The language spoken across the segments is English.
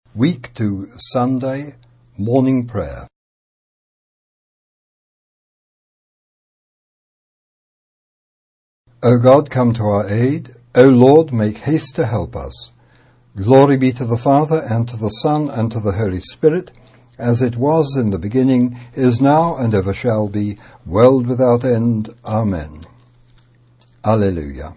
Week 2, Sunday, Morning Prayer. O God, come to our aid. O Lord, make haste to help us. Glory be to the Father, and to the Son, and to the Holy Spirit, as it was in the beginning, is now, and ever shall be, world without end. Amen. Alleluia.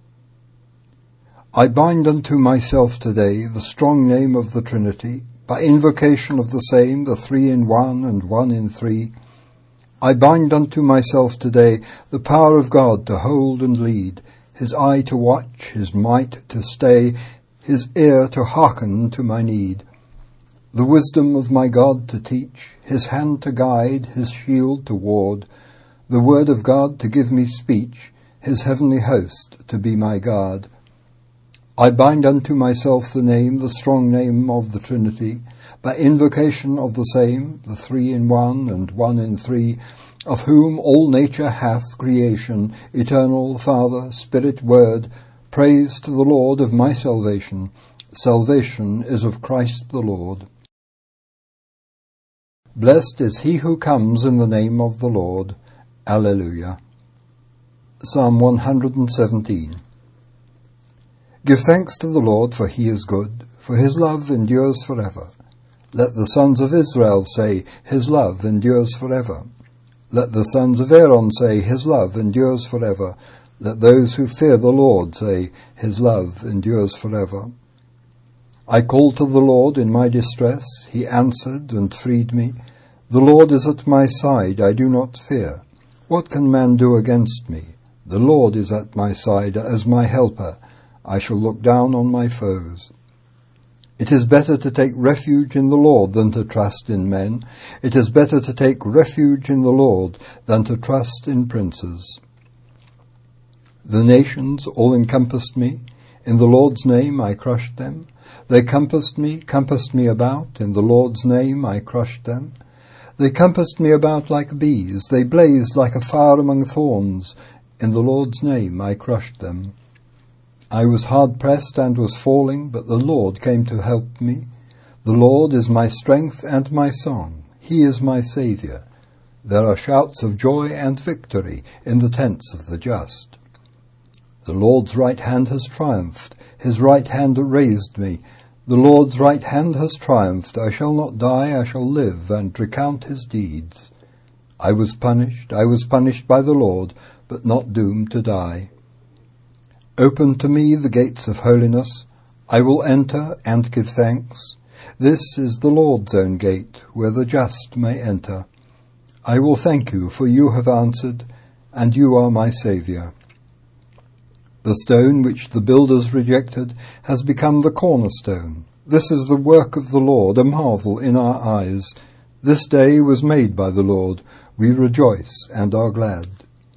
I bind unto myself today the strong name of the Trinity, by invocation of the same, the three in one and one in three. I bind unto myself today the power of God to hold and lead, his eye to watch, his might to stay, his ear to hearken to my need, the wisdom of my God to teach, his hand to guide, his shield to ward, the word of God to give me speech, his heavenly host to be my guard. I bind unto myself the strong name of the Trinity, by invocation of the same, the three in one and one in three, of whom all nature hath creation, eternal Father, Spirit, Word. Praise to the Lord of my salvation. Salvation is of Christ the Lord. Blessed is he who comes in the name of the Lord. Alleluia. Psalm 117. Give thanks to the Lord, for he is good, for his love endures forever. Let the sons of Israel say, his love endures forever. Let the sons of Aaron say, his love endures forever. Let those who fear the Lord say, his love endures forever. I called to the Lord in my distress. He answered and freed me. The Lord is at my side. I do not fear. What can man do against me? The Lord is at my side as my helper. I shall look down on my foes. It is better to take refuge in the Lord than to trust in men. It is better to take refuge in the Lord than to trust in princes. The nations all encompassed me. In the Lord's name I crushed them. They compassed me about. In the Lord's name I crushed them. They compassed me about like bees. They blazed like a fire among thorns. In the Lord's name I crushed them. I was hard-pressed and was falling, but the Lord came to help me. The Lord is my strength and my song. He is my Saviour. There are shouts of joy and victory in the tents of the just. The Lord's right hand has triumphed. His right hand raised me. The Lord's right hand has triumphed. I shall not die, I shall live and recount his deeds. I was punished by the Lord, but not doomed to die. Open to me the gates of holiness. I will enter and give thanks. This is the Lord's own gate, where the just may enter. I will thank you, for you have answered, and you are my Saviour. The stone which the builders rejected has become the cornerstone. This is the work of the Lord, a marvel in our eyes. This day was made by the Lord. We rejoice and are glad.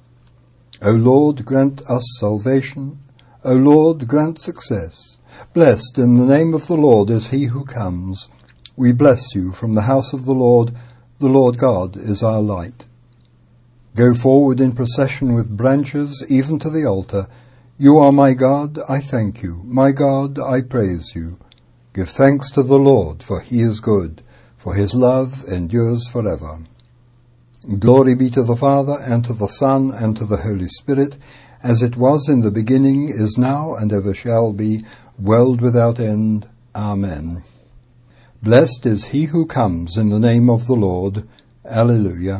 O Lord, grant us salvation. O Lord, grant success. Blessed in the name of the Lord is he who comes. We bless you from the house of the Lord. The Lord God is our light. Go forward in procession with branches, even to the altar. You are my God, I thank you. My God, I praise you. Give thanks to the Lord, for he is good, for his love endures forever. Glory be to the Father, and to the Son, and to the Holy Spirit, as it was in the beginning, is now, and ever shall be, world without end. Amen. Blessed is he who comes in the name of the Lord. Alleluia.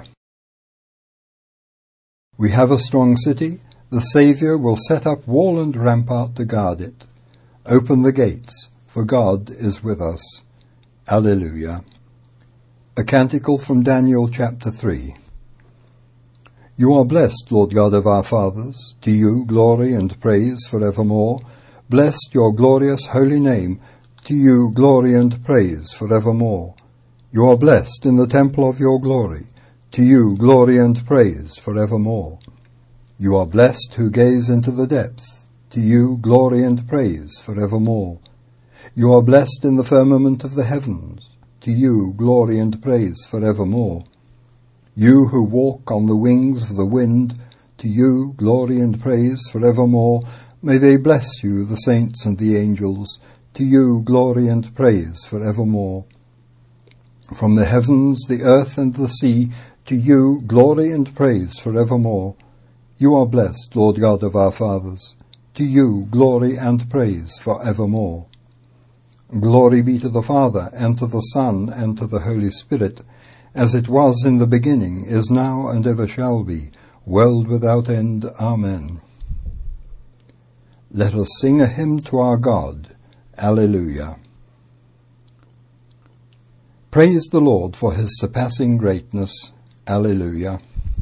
We have a strong city. The Saviour will set up wall and rampart to guard it. Open the gates, for God is with us. Alleluia. A canticle from Daniel chapter 3. You are blessed, Lord God of our fathers. To you glory and praise forevermore. Blessed your glorious holy name. To you glory and praise forevermore. You are blessed in the temple of your glory. To you glory and praise forevermore. You are blessed who gaze into the depths. To you glory and praise forevermore. You are blessed in the firmament of the heavens. To you glory and praise forevermore. You who walk on the wings of the wind, to you glory and praise forevermore. May they bless you, the saints and the angels. To you glory and praise for evermore. From the heavens, the earth and the sea, to you glory and praise for evermore. You are blessed, Lord God of our fathers. To you glory and praise for evermore. Glory be to the Father, and to the Son, and to the Holy Spirit, as it was in the beginning, is now, and ever shall be, world without end. Amen. Let us sing a hymn to our God. Alleluia. Praise the Lord for his surpassing greatness. Alleluia.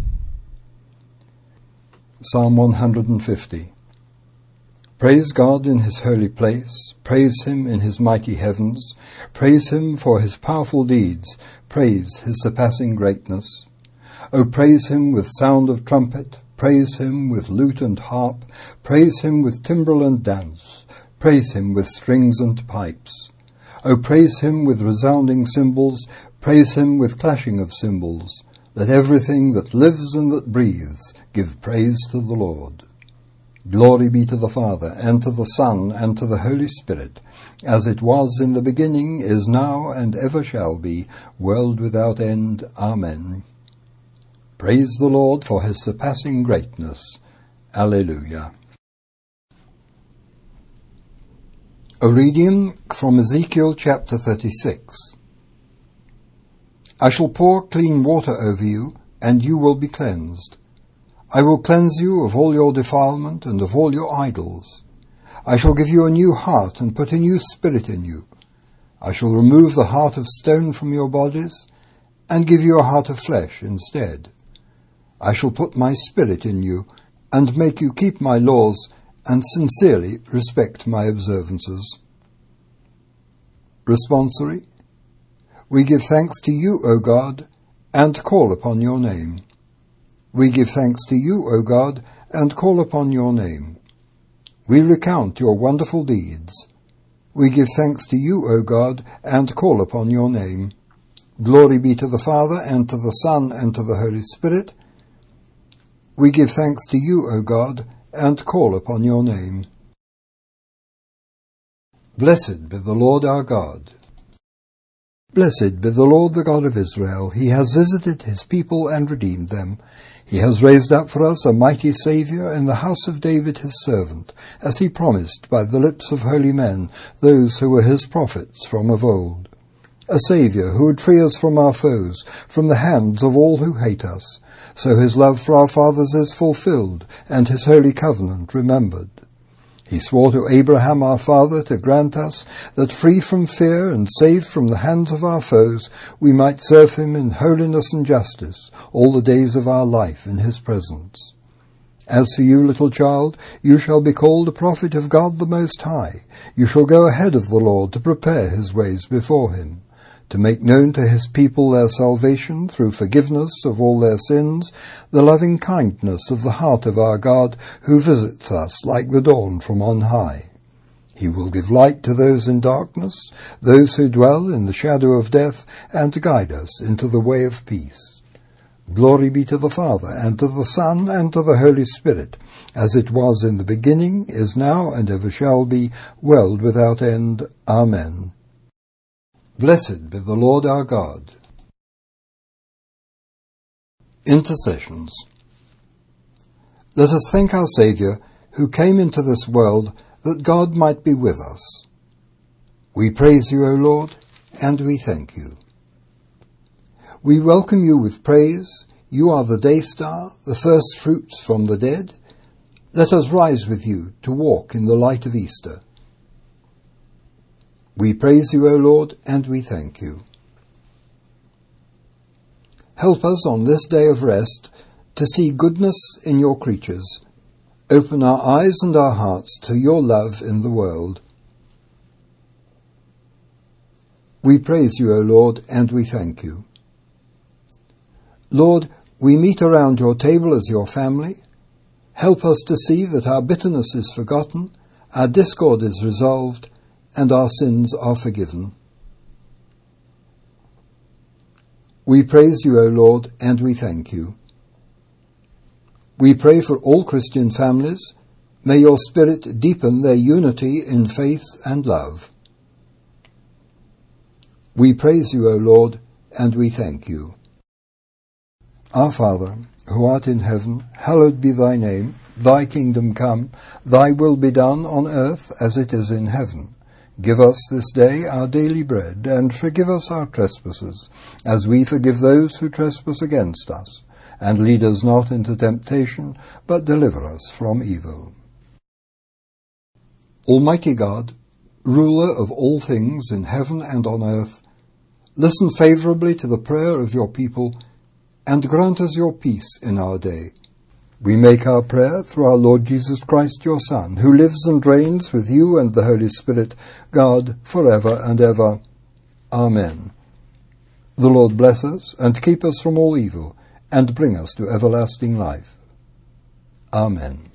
Psalm 150. Praise God in his holy place, praise him in his mighty heavens, praise him for his powerful deeds, praise his surpassing greatness. O praise him with sound of trumpet, praise him with lute and harp, praise him with timbrel and dance, praise him with strings and pipes. O praise him with resounding cymbals, praise him with clashing of cymbals. Let everything that lives and that breathes give praise to the Lord. Glory be to the Father, and to the Son, and to the Holy Spirit, as it was in the beginning, is now, and ever shall be, world without end. Amen. Praise the Lord for his surpassing greatness. Alleluia. A reading from Ezekiel chapter 36. I shall pour clean water over you, and you will be cleansed. I will cleanse you of all your defilement and of all your idols. I shall give you a new heart and put a new spirit in you. I shall remove the heart of stone from your bodies and give you a heart of flesh instead. I shall put my spirit in you and make you keep my laws and sincerely respect my observances. Responsory. We give thanks to you, O God, and call upon your name. We give thanks to you, O God, and call upon your name. We recount your wonderful deeds. We give thanks to you, O God, and call upon your name. Glory be to the Father, and to the Son, and to the Holy Spirit. We give thanks to you, O God, and call upon your name. Blessed be the Lord our God. Blessed be the Lord, the God of Israel. He has visited his people and redeemed them. He has raised up for us a mighty Saviour in the house of David his servant, as he promised by the lips of holy men, those who were his prophets from of old. A Saviour who would free us from our foes, from the hands of all who hate us. So his love for our fathers is fulfilled, and his holy covenant remembered. He swore to Abraham our father to grant us that, free from fear and saved from the hands of our foes, we might serve him in holiness and justice all the days of our life in his presence. As for you, little child, you shall be called a prophet of God the Most High. You shall go ahead of the Lord to prepare his ways before him, to make known to his people their salvation through forgiveness of all their sins, the loving kindness of the heart of our God, who visits us like the dawn from on high. He will give light to those in darkness, those who dwell in the shadow of death, and guide us into the way of peace. Glory be to the Father, and to the Son, and to the Holy Spirit, as it was in the beginning, is now, and ever shall be, world without end. Amen. Blessed be the Lord our God. Intercessions. Let us thank our Saviour, who came into this world that God might be with us. We praise you, O Lord, and we thank you. We welcome you with praise. You are the day star, the first fruits from the dead. Let us rise with you to walk in the light of Easter. We praise you, O Lord, and we thank you. Help us on this day of rest to see goodness in your creatures. Open our eyes and our hearts to your love in the world. We praise you, O Lord, and we thank you. Lord, we meet around your table as your family. Help us to see that our bitterness is forgotten, our discord is resolved, and our sins are forgiven. We praise you, O Lord, and we thank you. We pray for all Christian families. May your Spirit deepen their unity in faith and love. We praise you, O Lord, and we thank you. Our Father, who art in heaven, hallowed be thy name. Thy kingdom come, thy will be done on earth as it is in heaven. Give us this day our daily bread, and forgive us our trespasses, as we forgive those who trespass against us. And lead us not into temptation, but deliver us from evil. Almighty God, ruler of all things in heaven and on earth, listen favourably to the prayer of your people, and grant us your peace in our day. We make our prayer through our Lord Jesus Christ, your Son, who lives and reigns with you and the Holy Spirit, God, for ever and ever. Amen. The Lord bless us and keep us from all evil, and bring us to everlasting life. Amen.